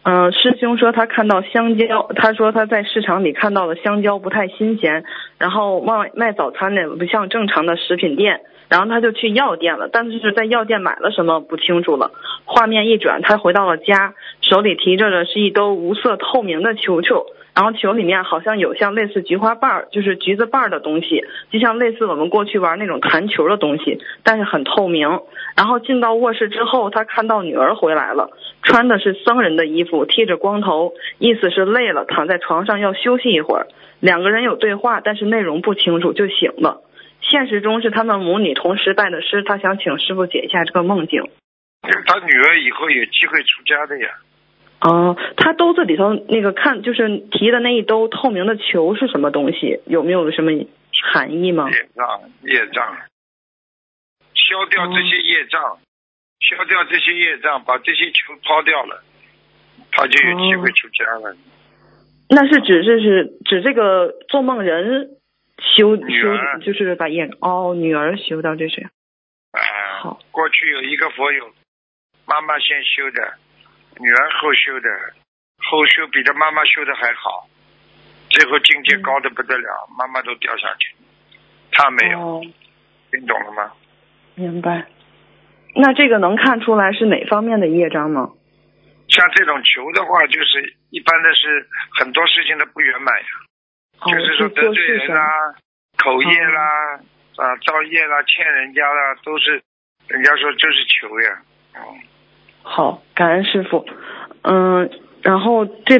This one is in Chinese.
师兄说他看到香蕉，他说他在市场里看到的香蕉不太新鲜，然后卖早餐的不像正常的食品店，然后他就去药店了，但是在药店买了什么不清楚了。画面一转，他回到了家，手里提着的是一兜无色透明的球球，然后球里面好像有像类似菊花瓣，就是橘子瓣的东西，就像类似我们过去玩那种弹球的东西，但是很透明。然后进到卧室之后，他看到女儿回来了，穿的是僧人的衣服，剃着光头，意思是累了，躺在床上要休息一会儿。两个人有对话，但是内容不清楚，就醒了。现实中是他们母女同时拜的师，他想请师傅解一下这个梦境。 他女儿以后有机会出家的呀。 他兜子里头那个就是提的那一兜透明的球是什么东西？有没有什么含义吗？ 业障，消掉这些业障，消掉这些业障，把这些球抛掉了，他就有机会出家了。 那是指这个做梦人修，就是把业女儿修到这是。好， 过去有一个佛友，妈妈先修的，女儿后修的，后修比他妈妈修的还好，最后境界高的不得了，妈妈都掉下去，他没有。听懂了吗？ 明白。那这个能看出来是哪方面的业障吗？ 像这种求的话，就是一般的是很多事情的不圆满呀，就是说得罪人啦，口业啦，造业啦，欠人家啦，都是人家说这是求呀。 好，感恩师父。然后这